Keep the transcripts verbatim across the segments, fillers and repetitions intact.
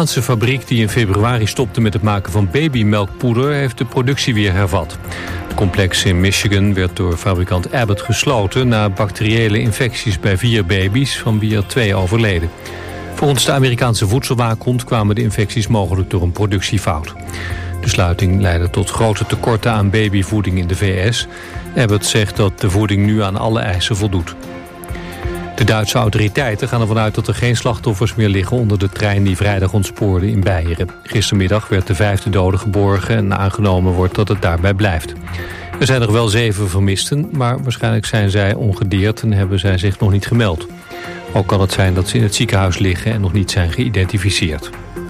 Amerikaanse fabriek die in februari stopte met het maken van babymelkpoeder heeft de productie weer hervat. Het complex in Michigan werd door fabrikant Abbott gesloten na bacteriële infecties bij vier baby's, van wie er twee overleden. Volgens de Amerikaanse voedselwaakhond kwamen de infecties mogelijk door een productiefout. De sluiting leidde tot grote tekorten aan babyvoeding in de V S. Abbott zegt dat de voeding nu aan alle eisen voldoet. De Duitse autoriteiten gaan ervan uit dat er geen slachtoffers meer liggen onder de trein die vrijdag ontspoorde in Beieren. Gistermiddag werd de vijfde dode geborgen en aangenomen wordt dat het daarbij blijft. Er zijn nog wel zeven vermisten, maar waarschijnlijk zijn zij ongedeerd en hebben zij zich nog niet gemeld. Ook kan het zijn dat ze in het ziekenhuis liggen en nog niet zijn geïdentificeerd.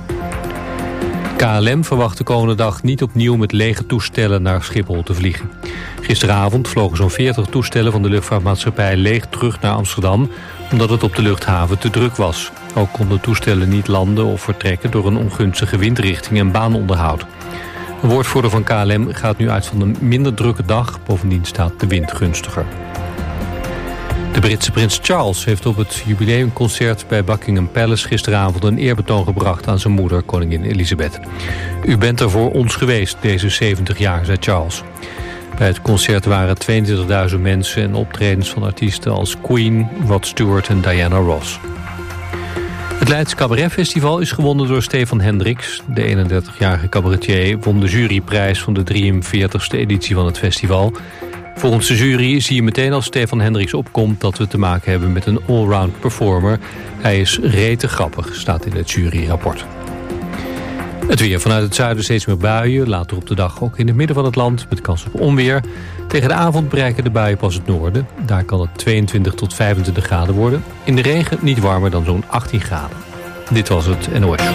K L M verwacht de komende dag niet opnieuw met lege toestellen naar Schiphol te vliegen. Gisteravond vlogen zo'n veertig toestellen van de luchtvaartmaatschappij leeg terug naar Amsterdam, omdat het op de luchthaven te druk was. Ook konden toestellen niet landen of vertrekken door een ongunstige windrichting en baanonderhoud. Een woordvoerder van K L M gaat nu uit van een minder drukke dag, bovendien staat de wind gunstiger. De Britse prins Charles heeft op het jubileumconcert bij Buckingham Palace gisteravond een eerbetoon gebracht aan zijn moeder, koningin Elizabeth. U bent er voor ons geweest, deze zeventig jaar, zei Charles. Bij het concert waren tweeëntwintigduizend mensen en optredens van artiesten als Queen, Rod Stewart en Diana Ross. Het Leids Cabaret Festival is gewonnen door Stefan Hendricks. De eenendertigjarige cabaretier won de juryprijs van de drieënveertigste editie van het festival. Volgens de jury zie je meteen als Stefan Hendricks opkomt dat we te maken hebben met een allround performer. Hij is rete grappig, staat in het juryrapport. Het weer vanuit het zuiden steeds meer buien. Later op de dag ook in het midden van het land met kans op onweer. Tegen de avond bereiken de buien pas het noorden. Daar kan het tweeëntwintig tot vijfentwintig graden worden. In de regen niet warmer dan zo'n achttien graden. Dit was het N O S.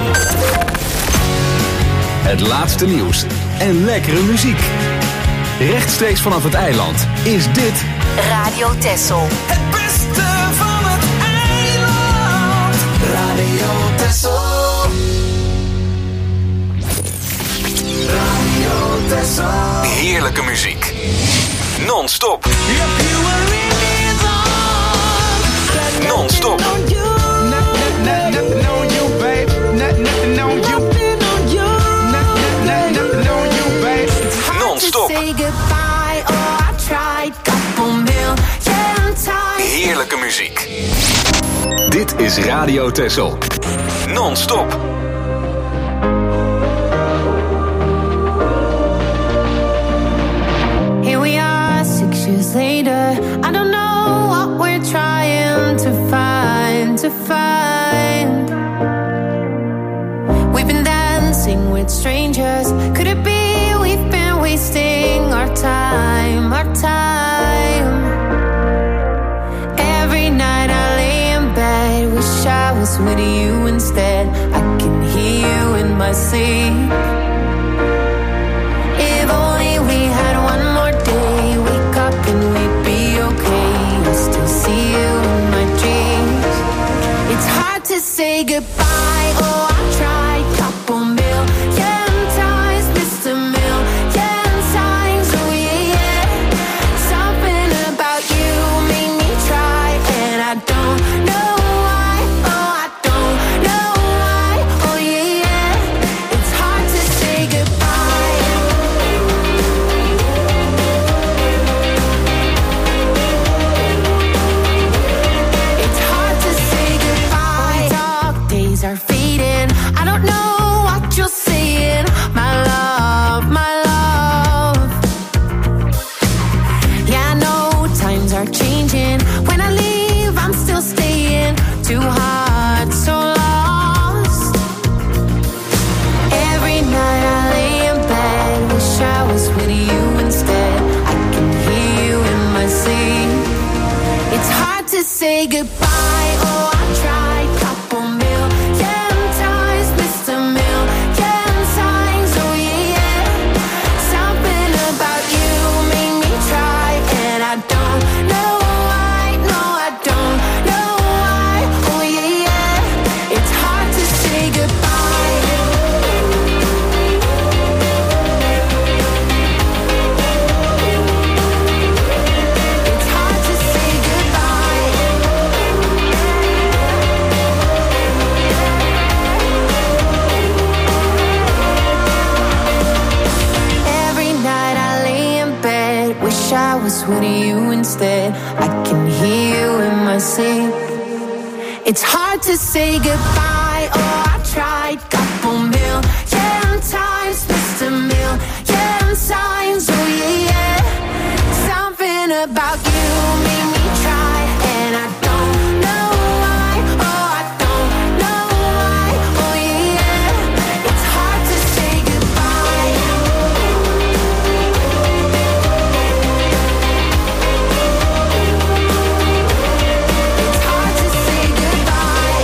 Het laatste nieuws en lekkere muziek. Rechtstreeks vanaf het eiland is dit Radio Texel. Het beste van het eiland. Radio Texel. Radio Texel. heerlijke muziek. Non-stop. Non-stop. Non-stop. Heerlijke muziek. Dit is Radio Texel. Non-stop. Here we are, six years later. I don't know what we're trying to find, to find. We've been dancing with strangers. Could it be we've been wasting our time, our time? Every night I lay in bed, wish I was with you instead. I can hear you in my sleep. If only we had one more day, wake up and we'd be okay. I still see you in my dreams. It's hard to say goodbye. Oh, I tried couple million times, missed a million times. Oh yeah, yeah. Something about you made me try, and I don't know why. Oh, I don't know why. Oh yeah, yeah. It's hard to say goodbye. It's hard to say goodbye. Dark days are fading. I don't know what you're saying. My love, my love. Yeah, I know times are changing. When I leave, I'm still staying. Too hard, so lost. Every night I lay in bed, wish I was with you instead. I can hear you in my sleep. It's hard to say goodbye. Oh, I tried couple million times, missed a million times. Oh yeah, yeah. Something about you made me try, and I don't know why. No, I don't know why. Oh yeah, yeah. It's hard to say goodbye. It's hard to say goodbye. close with you instead. I can hear you in my sleep. It's hard to say goodbye. Oh, I tried, couple million times, missed a million signs. Oh yeah, yeah. Something about you made me try, and I don't know why. Oh, I don't know why. Oh yeah, yeah. It's hard to say goodbye. It's hard to say goodbye.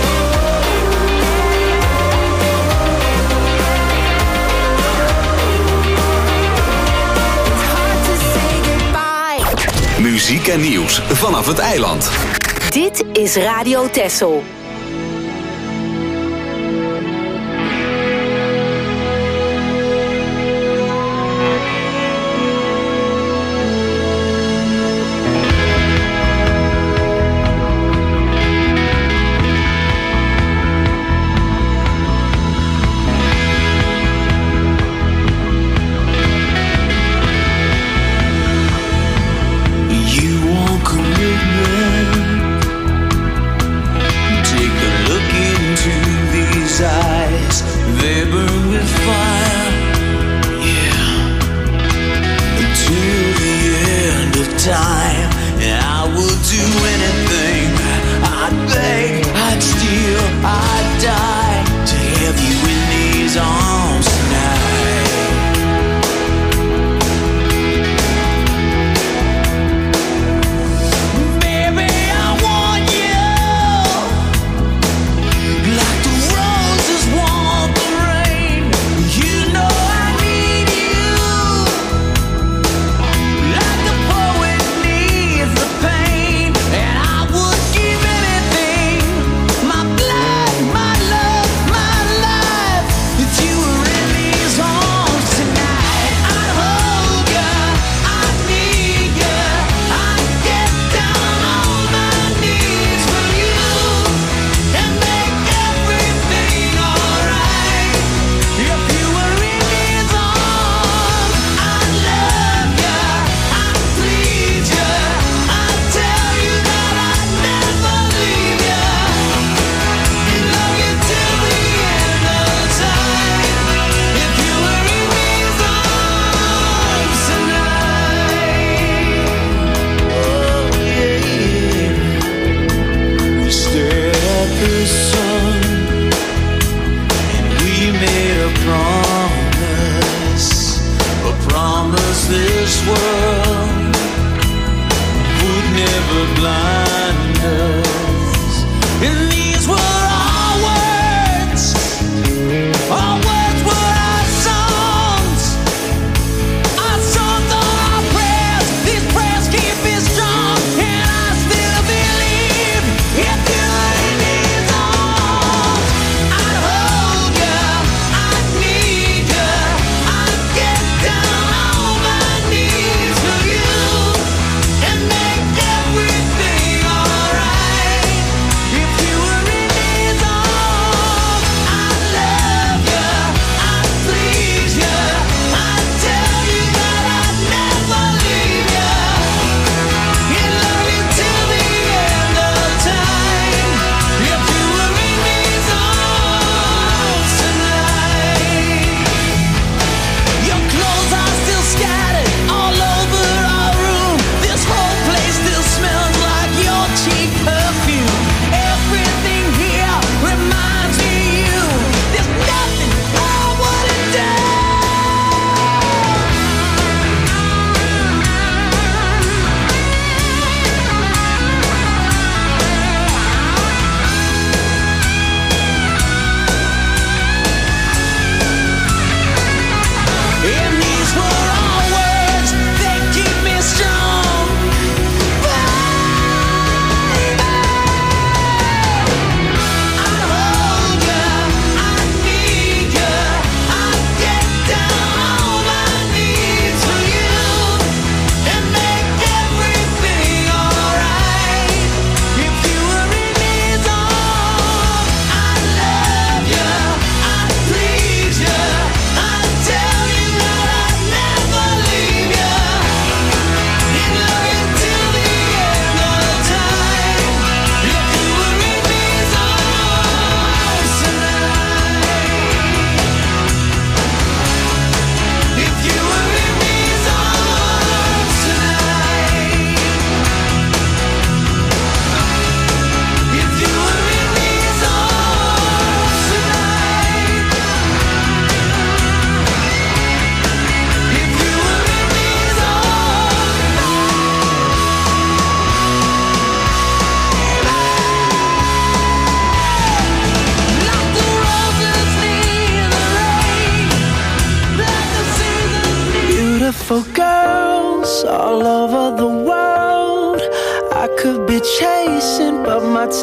It's hard to say goodbye. Muziek en nieuws vanaf het eiland. Dit is Radio Texel. You want commitment? Take a look into these eyes. They burn with fire. Yeah. Until the end of time. And I will do anything. I'd beg, I'd steal, I'd die to have you in these arms tonight. Baby, I want you like the roses want the rain. You know I need you like the poet needs the pain. And I would give anything, my blood, my love.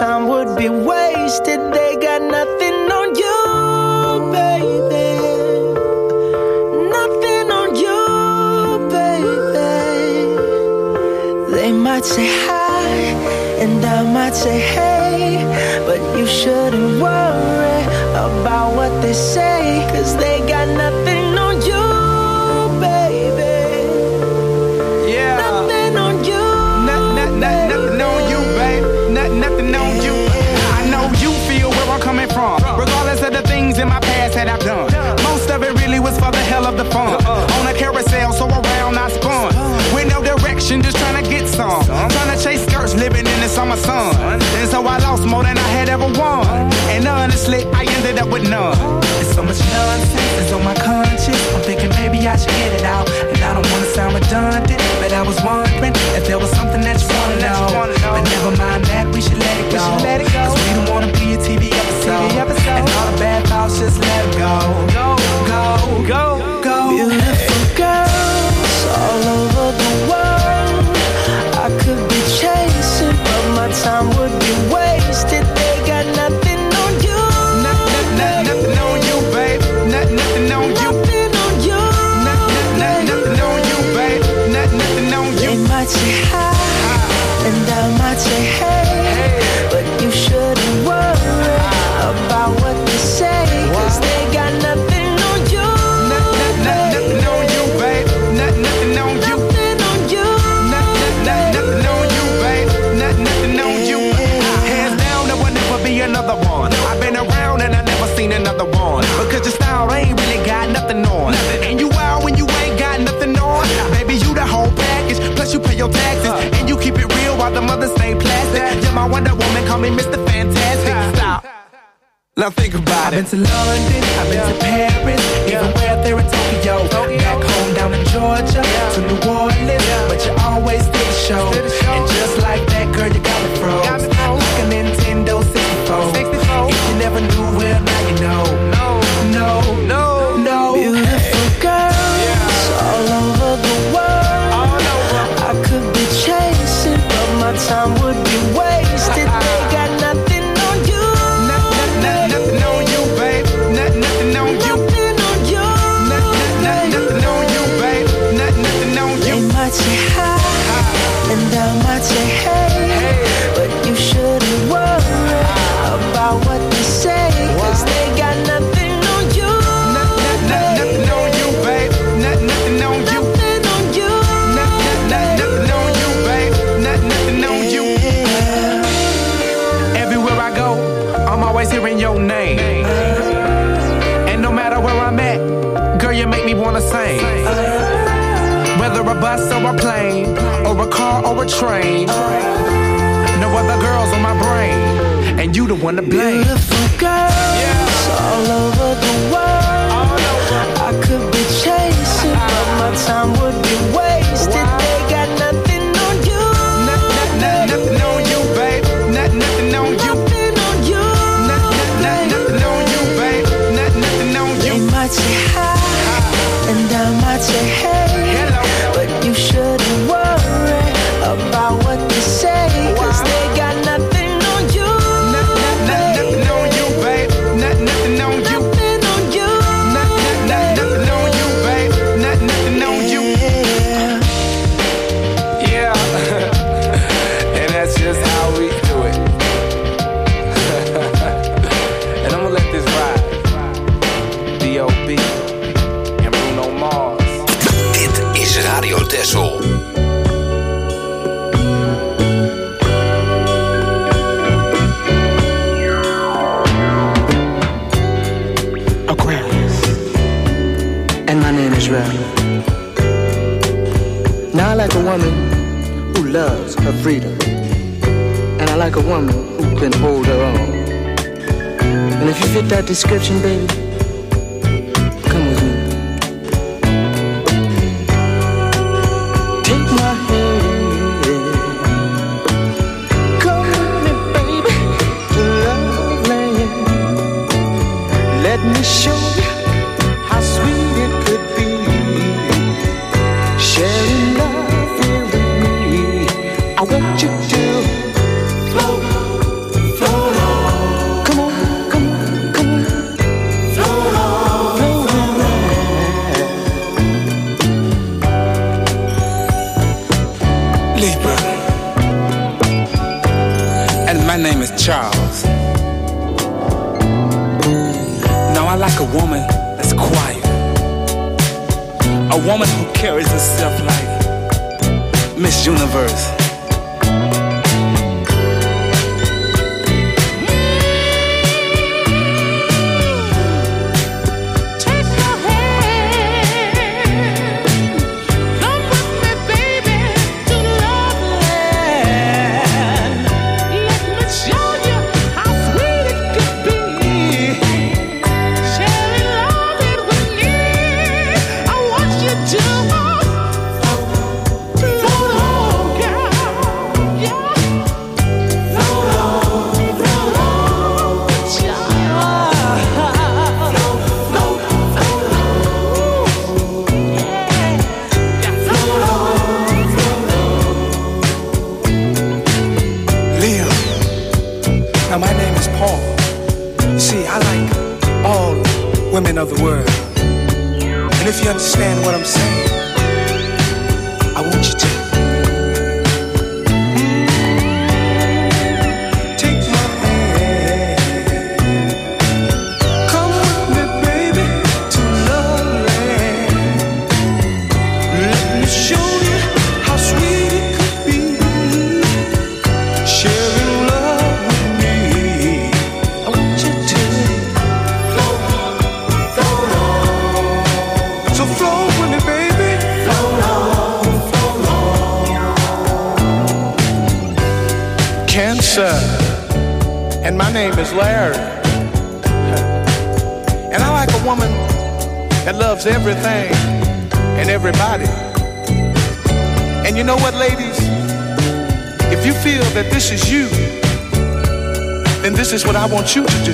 time would be wasted. They got nothing on you, baby. Nothing on you, baby. They might say hi, and I might say hey, but you shouldn't worry about what they say, 'cause they got nothing on you, baby. Yeah. Nothing on you. Not, not, not, nothing on you, babe. Not, nothing on you. I know you feel where I'm coming from, regardless of the things in my past that I've done. Most of it really was for the hell of the fun. On a carousel, so around I spun. With no direction, just trying to get some. Trying to chase skirts, living in the summer sun. And so I lost more than I had ever won. And honestly, I ended up with none. There's so much nonsense that's on my conscience. I'm thinking maybe I should get it out. And I don't want to sound redundant, but I was wondering if there was something that you want to know. But never mind that, we should let it go. Cause we don't want to be a T V episode. And all the bad thoughts, just let it go. Go, go, go, go. Beautiful girls all over the world. I could be chasing, but my time would be wasted. They got nothing on you. Nothing, nothing, nothing on you, babe. Nothing, nothing on you. Nothing on you. Nothing, nothing, nothing on you, babe. Nothing, nothing on you. They might say hi, and I might say hey, but you shouldn't worry about what they say, 'cause they got nothing on you. Nothing, nothing on you, babe. Nothing, nothing on you. Nothing on you. Nothing, nothing on you, babe. Nothing, nothing on you. Hands down, there will never be another one. I've been around and I never seen another one. Because your style ain't really got nothing on. And you out when you ain't got nothing on. Baby, you the whole package. Plus you pay your taxes. And you keep it real while the mothers stay plastic. You're my Wonder Woman, call me Mister Fantastic. Stop. Now think about it. I've been to London, I've been to Paris, even where there in Tokyo. Back home down in Georgia, to New Orleans, but you always did the show. And just like that, girl, you got me froze. Like a Nintendo sixty-four. If you never knew, well, now you know. No, no, no, no. Beautiful girls all over the world. I could be chasing, but my time would be wasted. They got nothing on you. Nothing on you, babe. Nothing, nothing on you. Nothing on you. Nothing, nothing on you, babe. Nothing, nothing on you. They might say hi, and I might say hey, but you shouldn't worry about what they say, 'cause they got nothing on you. Nothing on you, babe. Nothing, nothing on you. Nothing on you. Nothing on you, babe. Nothing on you. Everywhere I go, I'm always hearing your name. And no matter where I'm at, girl, you make me wanna sing. Whether a bus or a plane, or a car or a train, no other girls on my brain, and you the one to blame. Beautiful girls all over the world. I could be chasing, but my time would be wasted. They got nothing on you. Nothing on you, babe. Nothing on you. Nothing on you. Nothing on you, babe. Nothing on you. They might say hi, and I might say hey, but you shouldn't worry about what they say, 'cause they got nothing on you. Nothing on you, babe. Nothing on you. Nothing on you. Nothing on you, babe. Nothing on you. Yeah. And that's just how we do it. And I'm gonna let this ride. D O B and Bruno Mars. Dit is Radio Texel. Aquarius, and my name is Rel. Now I like a woman who loves her freedom, and I like a woman who can hold her own. And if you fit that description, baby, come with me. Take my hand, come with me, baby, to love land. Let me show you how sweet it could be, sharing love here with me. I want you to float, like a woman that's quiet. A woman who carries herself like Miss Universe. Of the world. And if you understand what I'm saying, I want you to take my hand. Come with me, baby, to Love Land. Let me show you how sweet it could be, sharing love with me. I want you to flow with me, baby. Flow on, flow on. Cancer, and my name is Larry. And I like a woman that loves everything and everybody. And you know what, ladies? If you feel that this is you, then this is what I want you to do.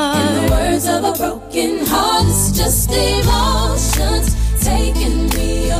Just emotions taking me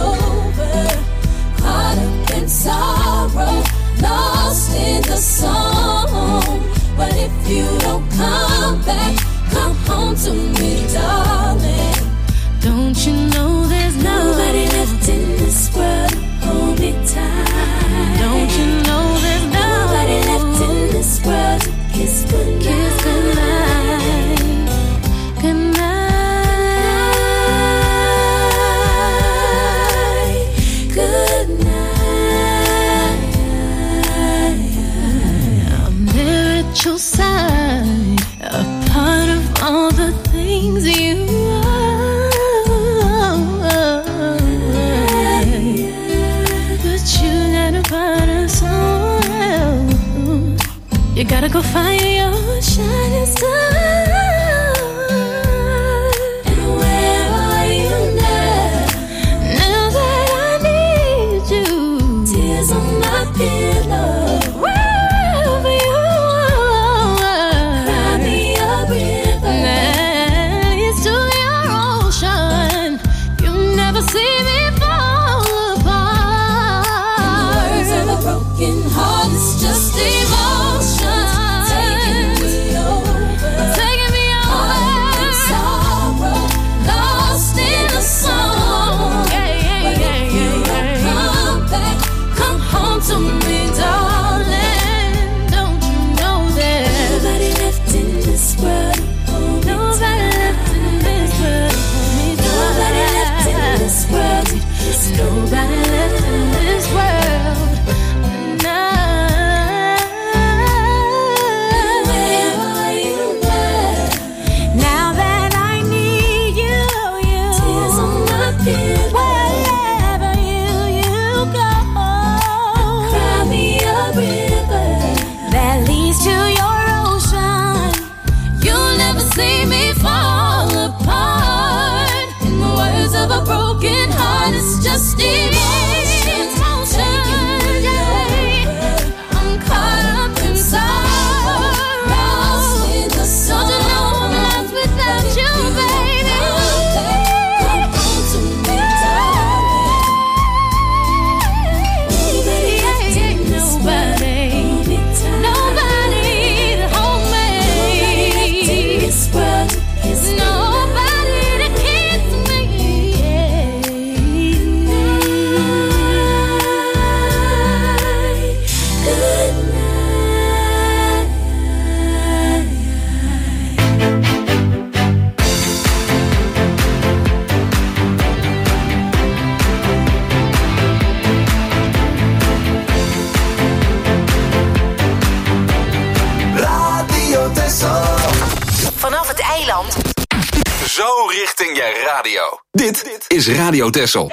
richting je radio. Dit is Radio Texel.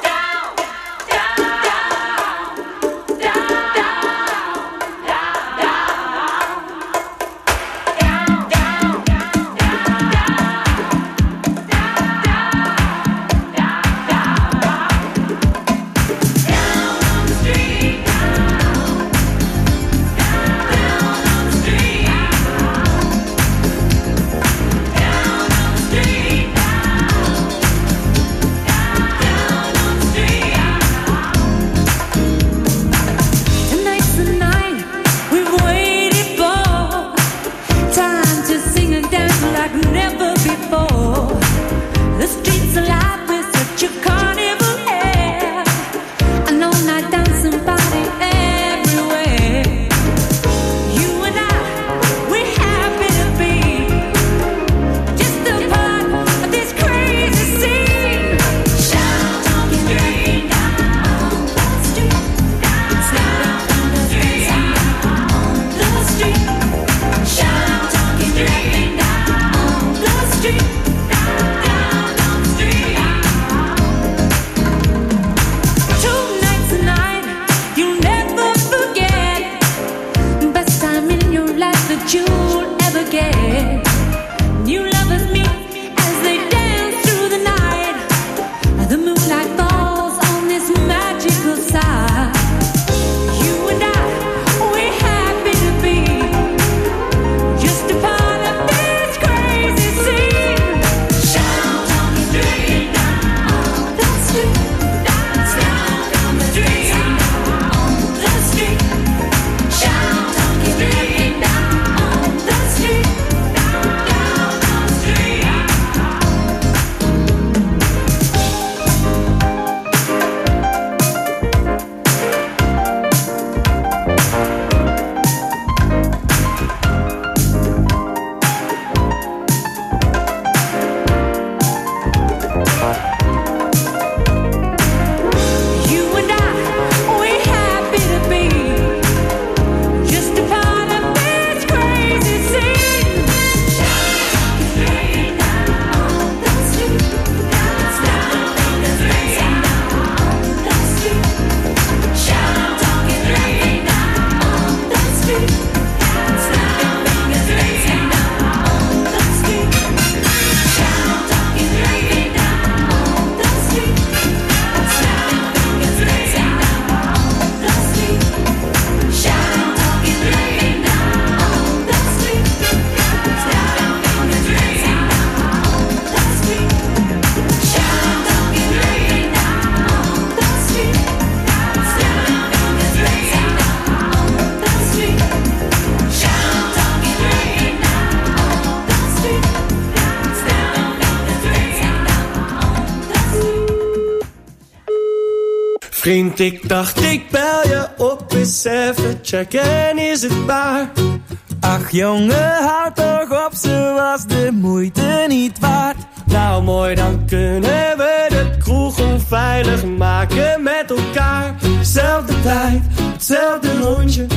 Vriend, ik dacht ik bel je op eens even checken, is het waar? Ach jongen, houd toch op, ze was de moeite niet waard. Nou mooi, dan kunnen we de kroeg onveilig maken met elkaar. Zelfde tijd, hetzelfde rondje,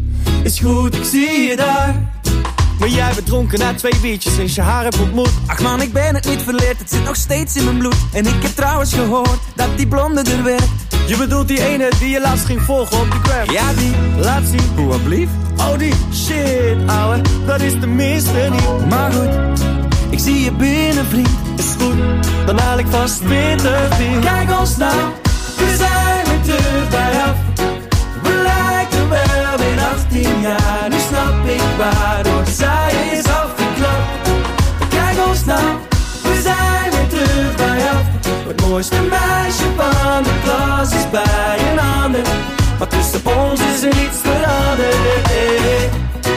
is goed, ik zie je daar. Maar jij bent dronken na twee biertjes sinds je haar hebt ontmoet. Ach man, ik ben het niet verleerd, het zit nog steeds in mijn bloed. En ik heb trouwens gehoord dat die blonde er werkt. Je bedoelt die ene die je laatst ging volgen op de gram? Ja, die. Laat zien. Hoe alblieft? Oh, die. Shit, ouwe. Dat is de minste niet. Maar goed, ik zie je binnen, vriend. Is goed, dan haal ik vast twintig bier. Kijk ons nou, we zijn weer terug bij af. We lijken wel weer achttien jaar. Nu snap ik waarom zij is afgeklapt. Kijk ons nou, we zijn weer terug bij af. Het mooiste meisje van de klas is bij een ander. Maar tussen ons is er niets veranderd. Hey, hey.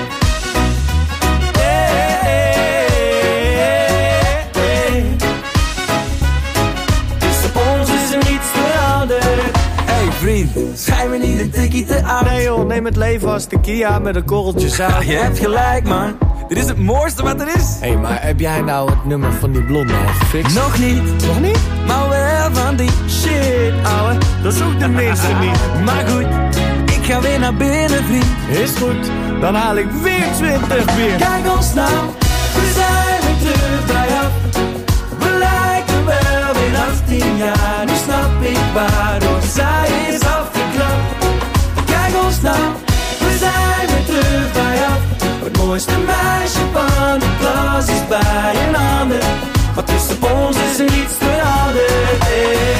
Hey, hey, hey. Tussen ons is er niets veranderd. Hey vriend, schijn me niet een tikkie te aan. Nee joh, neem het leven als de Kia met een korreltje zout. Je hebt gelijk man, dit is het mooiste wat er is. Hé, hey, maar heb jij nou het nummer van die blonde al gefixt? Nog niet. Nog niet? Maar wel van die shit, ouwe, dat is ook de minste niet. Maar goed, ik ga weer naar binnen, vriend. Is goed, dan haal ik weer twintig bier. Kijk ons nou, we zijn weer terug bij af. We ik waar, door zij is afgeknapt. Kijk ons nou, we zijn weer terug bij af. Het mooiste meisje van de klas is bij een ander, maar tussen ons is er niets veranderd. Hey.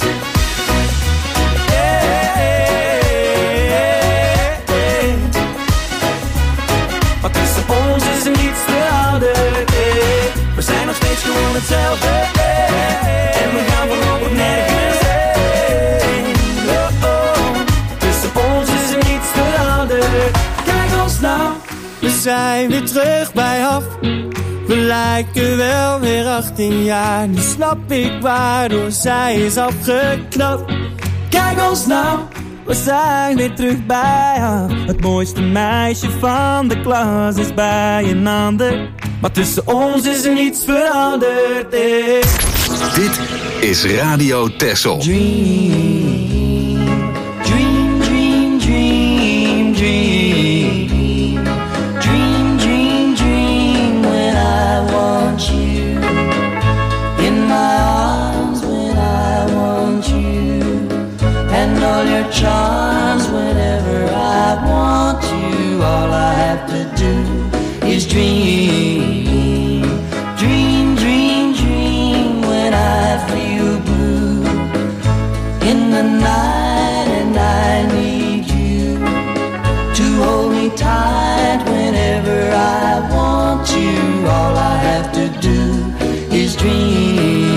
Maar tussen ons is er niets veranderd. Hey. We zijn nog steeds gewoon hetzelfde. Hey. En we gaan voorlopig nergens heen. Oh, oh. Tussen ons is er niets veranderd. Kijk ons nou, we zijn weer terug bij af. We lijken wel weer achttien jaar. Nu snap ik waardoor zij is afgeknapt. Kijk ons nou, we zijn weer terug bij af. Het mooiste meisje van de klas is bij een ander, maar tussen ons is er niets veranderd. Hey. Dit is Radio Texel. Dream, dream, dream, dream, dream. Dream, dream, dream when I want you. In my arms when I want you. And all your charms whenever I want you. All I have to do is dream. Dream, dream, dream when I feel blue in the night and I need you to hold me tight whenever I want you. All I have to do is dream.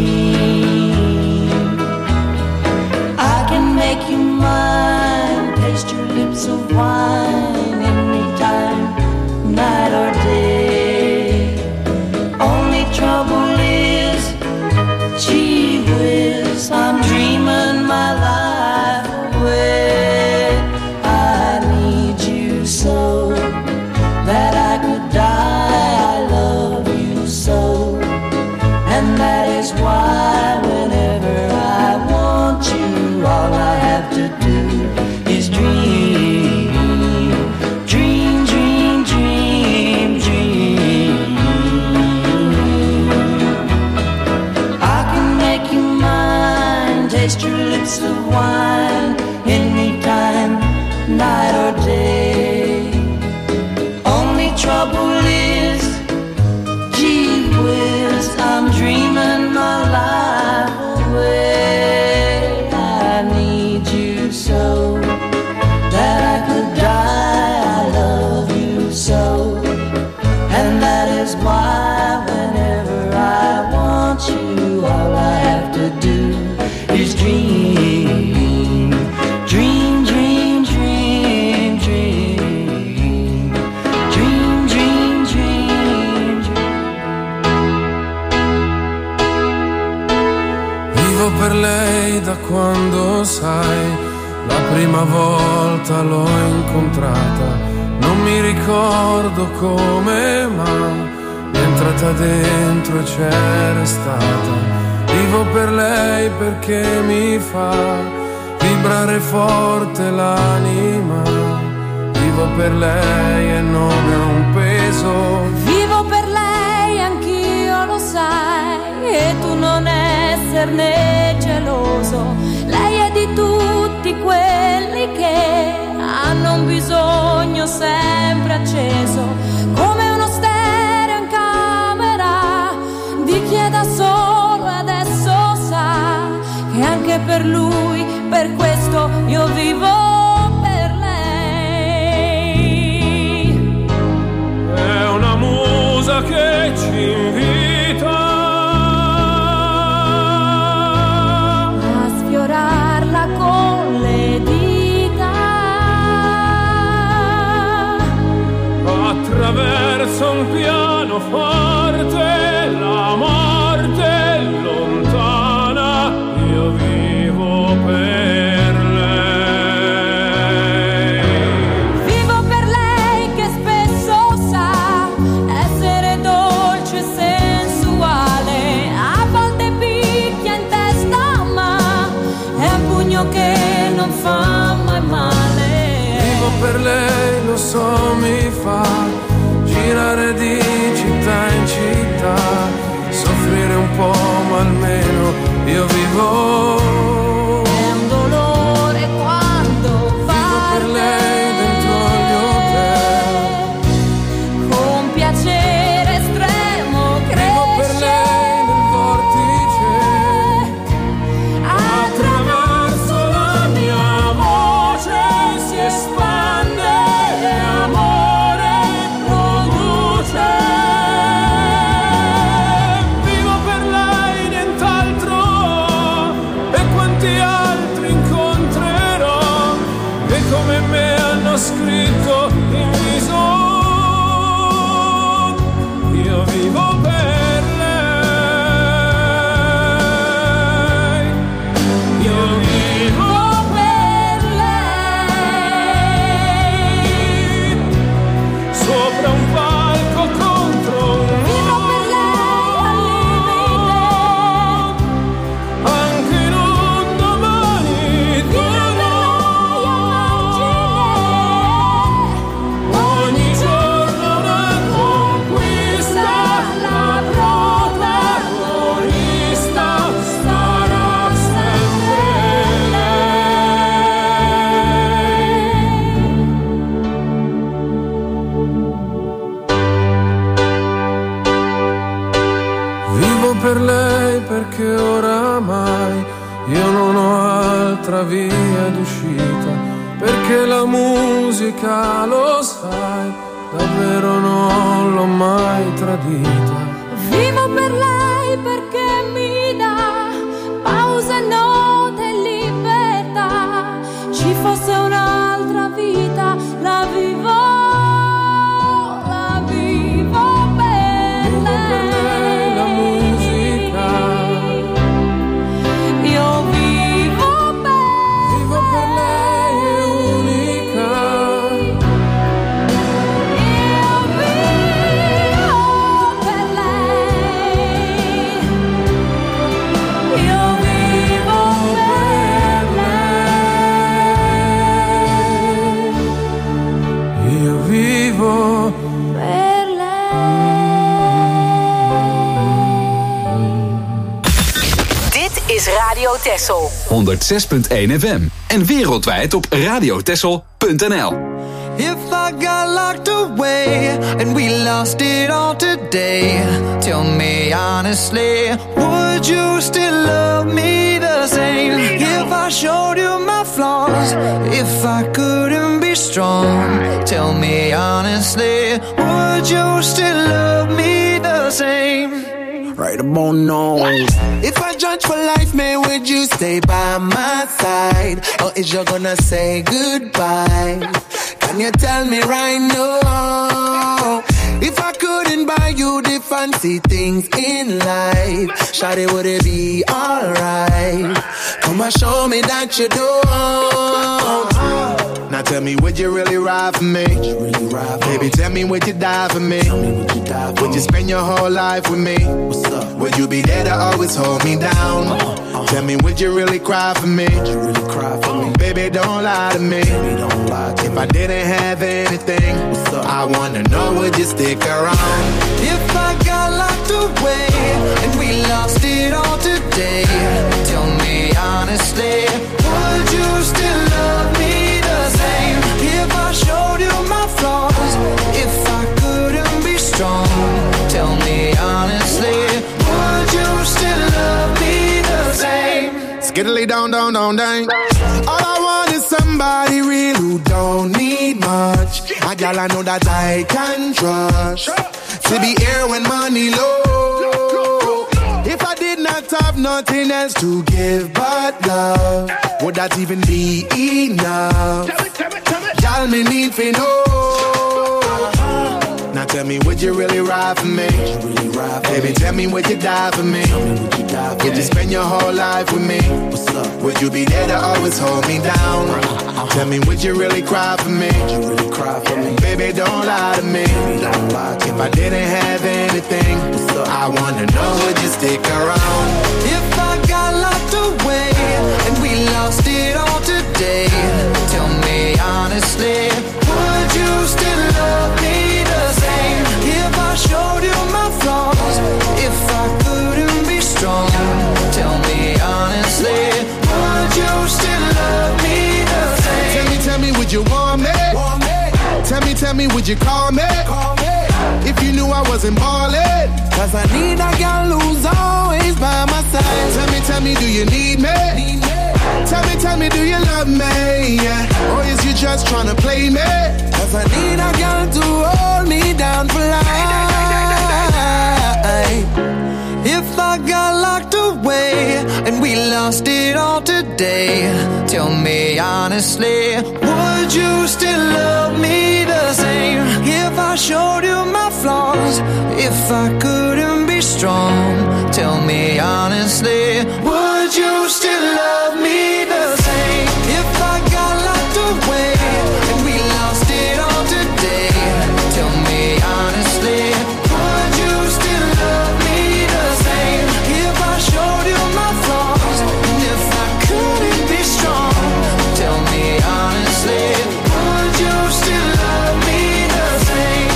I can make you mine, taste your lips of wine anytime, night or day. Only trouble is, gee whiz, I'm dreaming my life away. I need you so that I could die. I love you so, and that is why whenever I want you, all I have to do is dream. Dream, dream, dream, dream. I can make you mine, taste your lips of wine anytime, night or day. Only trouble is, gee whiz, I'm dreaming my life away. I need you so that I could die. I love you so, and that is why whenever I want you, all I have to do is dream. Dream, dream, dream, dream. Dream, dream, dream, dream. Vivo per lei da quando, sai, la prima volta l'ho incontrata. Non mi ricordo come, ma mi è entrata dentro e c'è restata. Vivo per lei perché mi fa vibrare forte l'anima. Vivo per lei e non è un peso. Vivo per lei, anch'io lo sai, e tu non esserne geloso. Lei è di tutti quelli che hanno un bisogno sempre acceso, come uno stereo in camera di chi è da solo e adesso sa che anche per lui, per questo io vivo per lei. È una musa che ci invita a sfiorarla con le dita attraverso un pianoforte. La morte è lontana, io vivo per lei. Vivo per lei che spesso sa essere dolce e sensuale. A volte picchia in testa, ma è un pugno che non fa mai male. Vivo per lei, lo so, mi fa girare di città in città, soffrire un po', ma almeno io vivo che oramai io non ho altra via d'uscita, perché la musica, lo sai, davvero non l'ho mai tradita. Vivo per lei perché mi dà pause, note e libertà. Ci fosse un'altra vita, la vivo, la vivo per Vivo lei. per lei la musica. Io vivo per Vivo per lei, è unica. Io vivo per lei. Io vivo per lei. Io vivo per Dit is Radio Texel. honderdzes punt één F M. En wereldwijd op radiotexel punt n l. If I got locked away and we lost it all today, tell me honestly, would you still love me the same? If I showed you my flaws, if I couldn't be strong, tell me honestly, would you still love me the same? Right about now. If I judge for life, man, would you stay by my side? Or is you gonna say goodbye? Can you tell me right now? If I couldn't buy you the fancy things in life, shawty, would it be alright? Come on, show me that you don't. Now tell me, would you really ride for me? Really ride for Baby, me? Tell me, would you die for me? Tell me, would you die for Would you spend your whole life with me? What's up? Would you be there to always hold me down? Uh, uh, tell me, would you really cry for me? Would you really cry for me? Baby, don't lie to me. Baby, don't lie to if me. I didn't have anything, I wanna know, would you stick around? If I got locked away and we lost it all today, tell me honestly, would you still love me the same? If I showed you my flaws, if I couldn't be strong, tell me honestly, would you still love me the same? Skiddly down, down, down, down. All I want is somebody real who don't need much. A gal I know that I can trust. To be here when money low. If I did not have nothing else to give but love, would that even be enough? Y'all me need to know. Now tell me, would you really ride for me? Really ride for Baby, me? Tell me, would you die for me? me would you, die for would you spend your whole life with me? What's up? Would you be there to always hold me down? Uh-huh. Tell me, would you really cry for me? Would you really cry for me? Baby, don't lie to me. Don't lie to if me. I didn't have anything, I wanna know, would you stick around? If I got locked away and we lost it all today, tell me honestly, would you still love me the same? If I showed you my flaws, if I couldn't be strong, tell me honestly, would you still love me the same? Tell me, tell me, would you want me? Want me? Tell me, tell me, would you call me? Call me. If you knew I wasn't ballin', cause I need a girl who's always by my side. Tell me, tell me, do you need me? Need me? Tell me, tell me, do you love me? Yeah. Or is you just tryna play me? Cause I need a girl to hold me down for life. If I got locked away and we lost it all today, tell me honestly, would you still love me the same? If I showed you my flaws, if I couldn't be strong, tell me honestly, would you still love me the same? If I got locked away and we lost it all today, tell me honestly, would you still love me the same? If I showed you my flaws, and if I couldn't be strong, tell me honestly, would you still love me the same?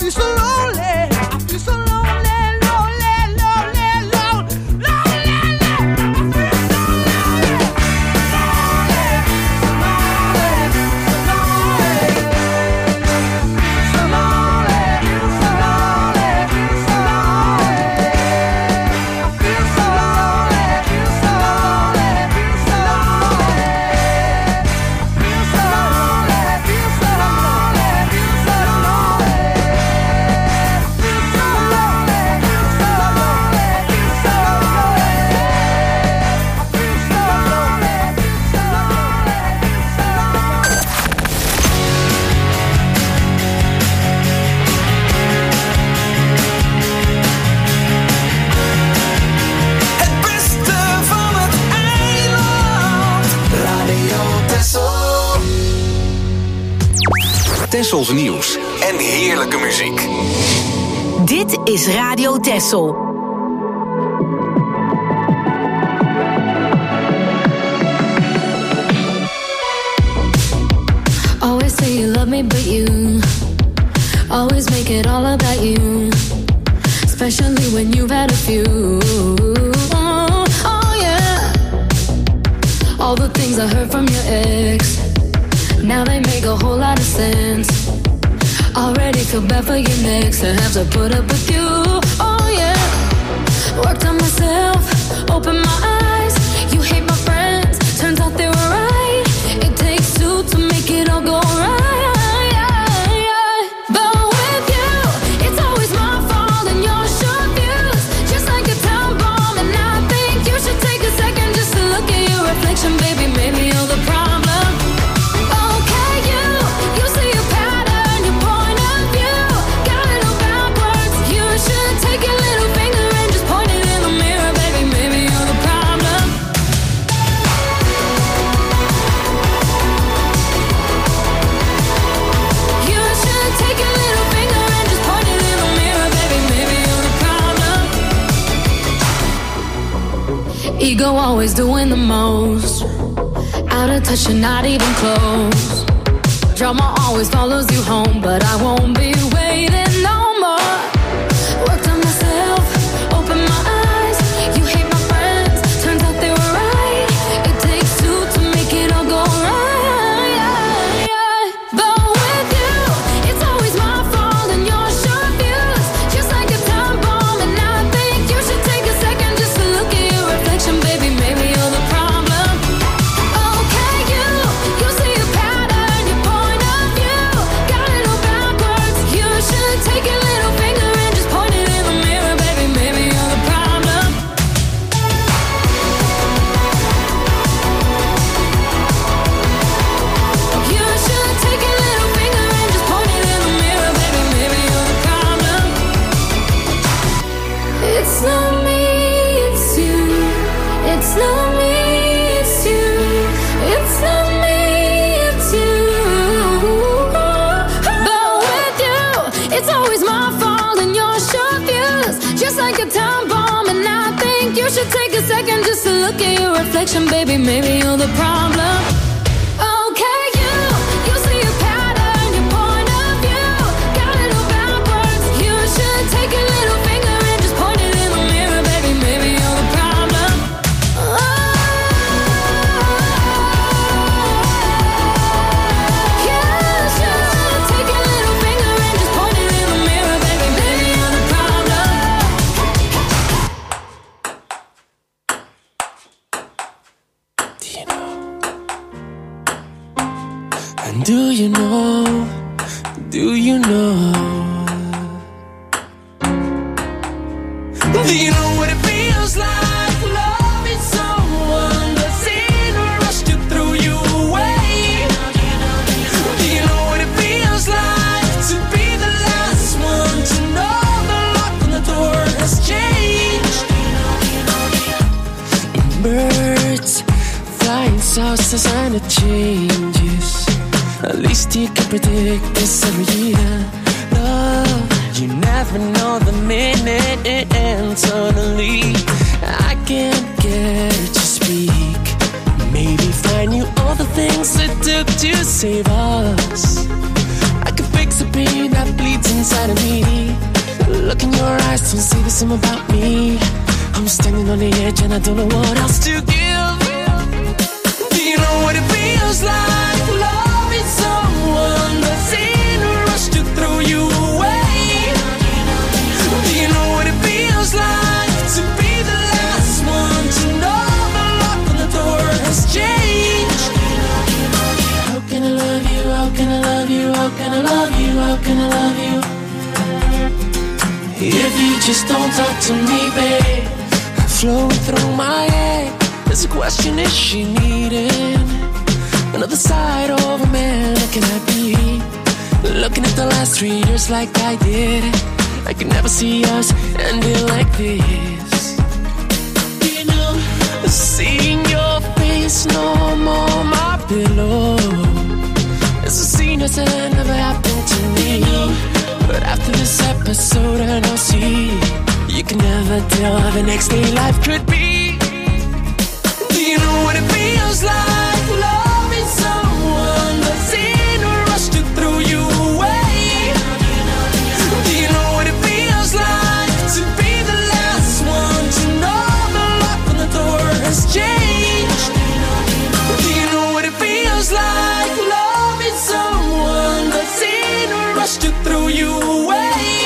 feel so lonely. I feel so lonely, lonely, lonely, lonely, lonely, lonely. I feel so lonely, so lonely, so lonely, so lonely. I feel so lonely, so lonely, so lonely. I feel so lonely, feel so lonely, feel so lonely. Feel so lonely, feel so lonely, feel so lonely. I feel so lonely, feel so lonely, feel so Het beste van het eiland. Radio Texel. Tessels nieuws en heerlijke muziek. Dit is Radio Texel. Always say you love me, but you always make it all about you. Especially when you've had a few. Oh, oh yeah. All the things I heard from your ex, now they make a whole lot of sense. Already feel bad for your next to have to put up with you. Oh yeah. Worked on myself, opened my eyes. You hate my friends, turns out they were right. It takes two to make it all go right. But with you, it's always my fault and your short views, just like a time bomb. And I think you should take a second just to look at your reflection, baby. Maybe you're the problem. Okay, you, you see a pattern, your point of view got it all backwards. You should take your little finger and just point it in the mirror, baby. Maybe you're the problem. You should take your little finger and just point it in the mirror, baby. Maybe you're the problem. Ego always doing the most. Out of touch and not even close. Drama always follows you home, but I won't be waiting no more. Worked on myself, opened my eyes. You hate my friends, turns out they were right. It takes two to make it all go right. But with you, it's always my fault and your short views, just like a time bomb. And I think you should take a second just to look at your reflection, baby. Maybe you're the problem. Okay, you, you see a pattern, your point of view got it all backwards. You should take your little finger and just point it in the mirror, baby. Maybe you're the problem. You should take your little finger and just point it in the mirror, baby. Maybe you're the problem. It's not me, it's you. It's not me, it's you. It's not me, it's you. But with you, it's always my fault and your short views, just like a time bomb. And I think you should take a second just to look at your reflection, baby. Maybe you're the problem. Okay, you, you see a pattern, your point of view got it all backwards. You should take your little finger and just point it in the mirror, baby. Maybe you're the problem. You should take your little finger and just point it in the mirror, baby. Maybe you're the problem. And do you know, do you know, Do you know what it feels like? Loving someone that's in a rush to throw you away. Do you know what it feels like to be the last one to know the lock on the door has changed? birds flying south, the sign of changes. At least you can predict this every year. Love, you never know the minute it ends. Suddenly, I can't get it to speak. Maybe if I knew all the things it took to save us, I could fix the pain that bleeds inside of me. So say the same about me. I'm standing on the edge and I don't know what else to give. Do you know what it feels like? Loving someone that's in a rush to throw you away. Do you know what it feels like to be the last one to know the lock on the door has changed? How can I love you? How can I love you? How can I love you? How can I love you? If you just don't talk to me, babe. Flowing through my head, there's a question, is she needing another side of a man? Can I be looking at the last three years like I did? I could never see us ending like this. You know, seeing your face no more my pillow. It's a scene that's never happened to me. But after this episode and I'll see, you can never tell how the next day life could be. Do you know what it feels like? Loving someone that's in a rush to throw you away. Do you know what it feels like to be the last one to know the lock on the door has changed? Do you know what it feels like? Loving someone that's in a rush to throw you away.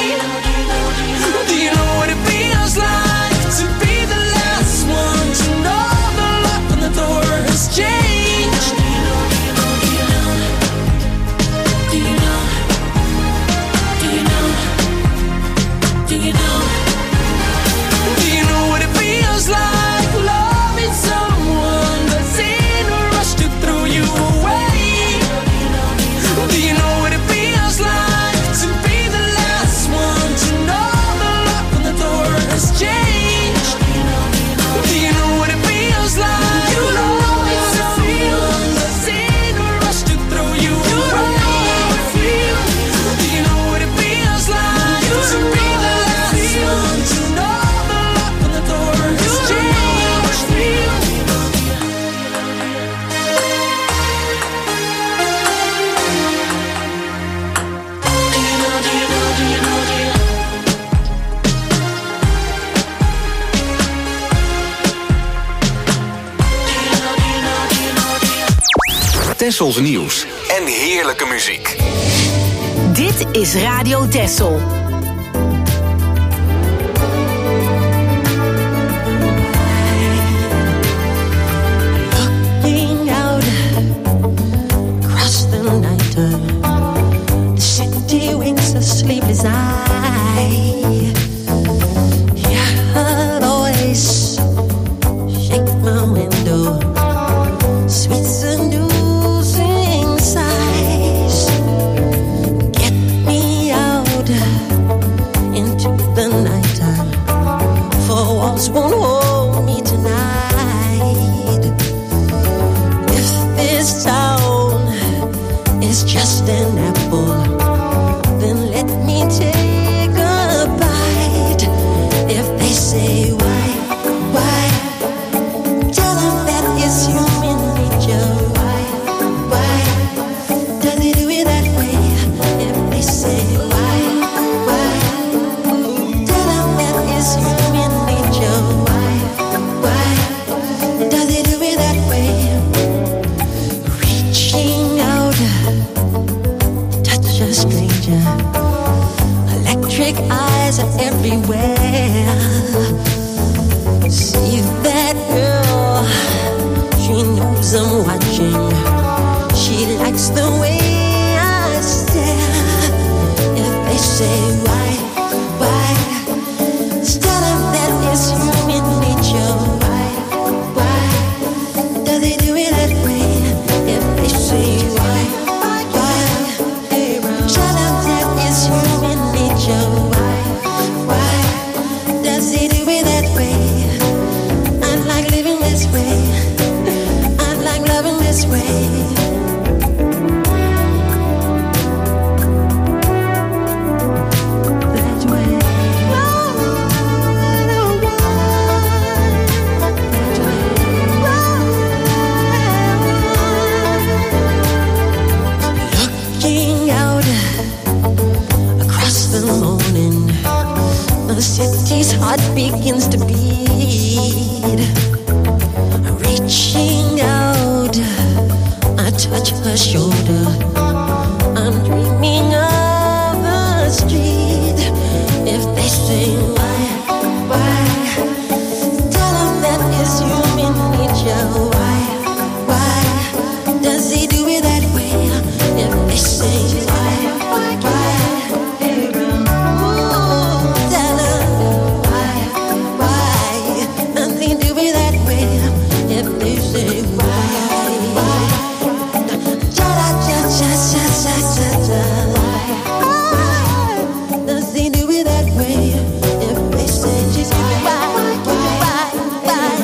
Do you know what it feels like to be the last one to know the lock on the door has changed? Do you know? Do you know? Do you know? Do you know? Do you know what it feels like? Loving someone that's in a rush to throw you away. Do you know what it feels like to be the last one to know the lock on the door has changed? Do you know what it feels like? You know it's someone that's in a rush to throw you away. Do you know what it feels like to be the last one to know the lock on the door has changed? Tessels nieuws en heerlijke muziek. Dit is Radio Tessel. Looking out across the night, the city winks a sleepless eye. Hear her voice shake my window, sweet seducing sighs. Get me out into the nighttime, for walls won't hold me tonight. If this town is just an apple, then let me take a bite. If they say why, why, tell them that it's human nature. Why, why, does it do it that way? If they say why, why, tell them that it's human nature. Why, why, does it do it that way? Reaching out, touch a stranger. Electric eyes are everywhere. See that girl, she knows I'm watching. She likes the way I stare. If they say why, why, tell them that it's human nature. Why, why, does it do it that way? If they say why, why, tell them that it's human nature. Why, why, does it do it that way? I like living this way. I like loving this way. Daisy's heart begins to beat. Reaching out, I touch her shoulder. I'm dreaming of a street. If they say why, why, tell them that it's human nature. Why, why, does he do it that way? If they say why, why, why, tell them why, why, does he do it that way? If they say why, why, cha cha cha cha cha cha cha, why does he do it that way? If they say just why, why, why, why,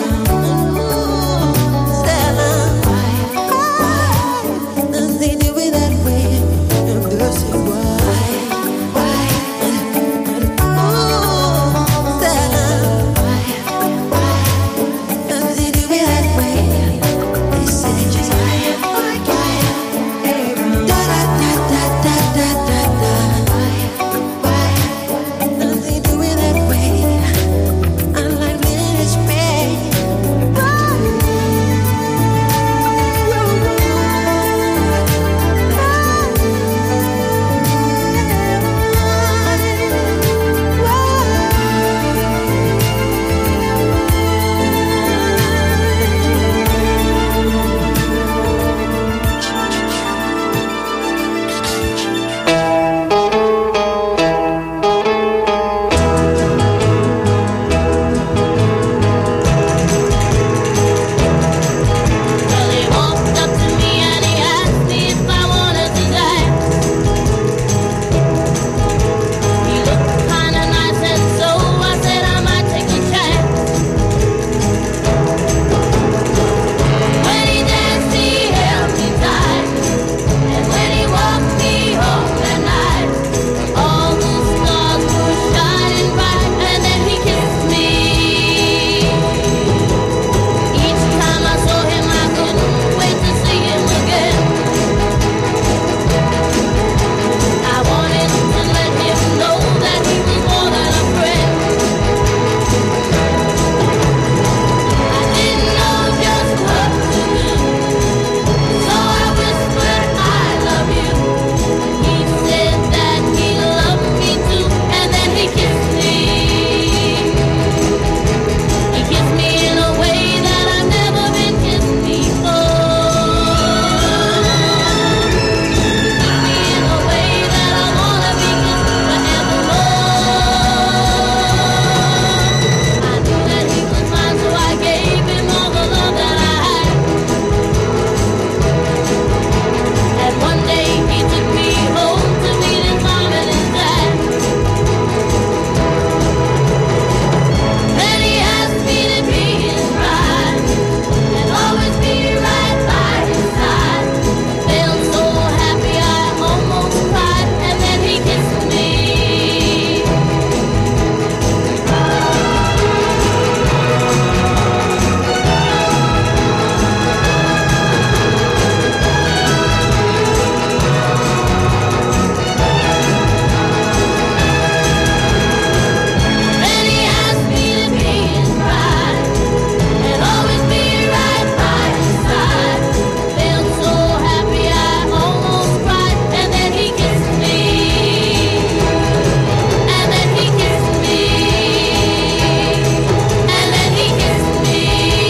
Stella, why, why does he do it that way? If they say why, why, Stella, why, why does he do it that way? They say just why, why, why, da da da da da da da da. Why does he do it that way? I like when it's red. Well, he walked up to me and he asked me if I wanted to dance. He looked kinda nice and so I said I might take a chance. When he danced he held me tight, and when he walked me home that night, all the stars were shining bright, and then he kissed me. Each time I saw him I couldn't wait to see him again. I wanted to let him know that he was more than a friend. I didn't know just what to do, so I whispered I love you. He said that he loved me too, and then he kissed me. He kissed me in a way that I've never been kissed before. Kissed me in a way that I wanna be kissed forevermore. I knew that he was mine, so I gave him all the love that I had. And one day he took me home to meet his mom and his dad. Then he asked me to be his bride and always be right by his side. Felt so happy I almost cried, and then he kissed me. Then he asked me to be his bride and always be right by his side. Felt so happy I almost cried, and then he kissed me. And then he kissed me. And then he kissed me.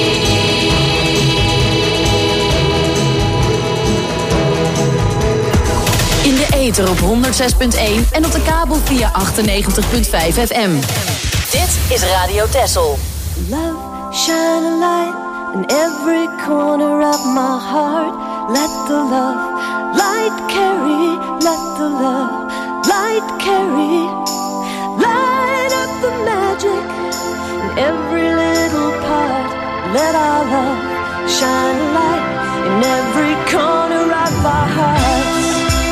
In de ether op honderdzes punt één en op de kabel via achtennegentig punt vijf F M. Dit is Radio Texel. Love, shine a light in every corner of my heart. Let the love light carry, let the love light carry. Light up the magic in every little part. Let our love shine a light in every corner of our hearts.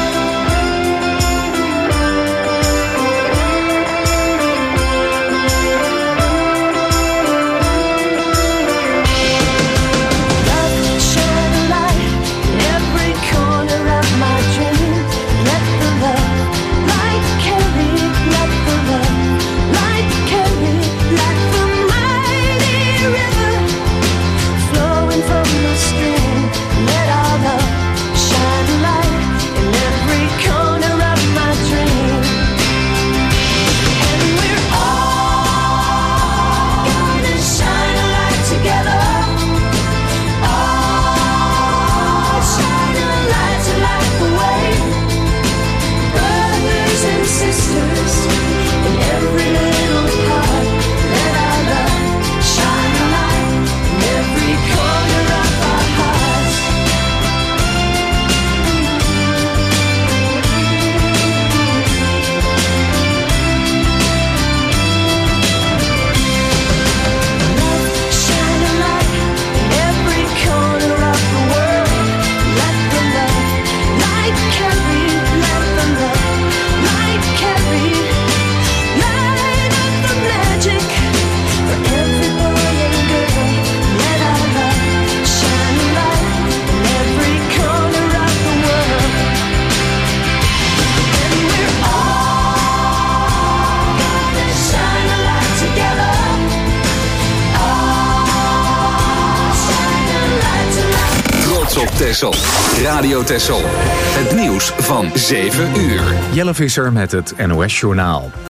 Love, shine a light in every corner of my dreams. Let the love light carry, let the love light carry. Texel. Radio Texel. Het nieuws van zeven uur. Jelle Visser met het N O S-journaal.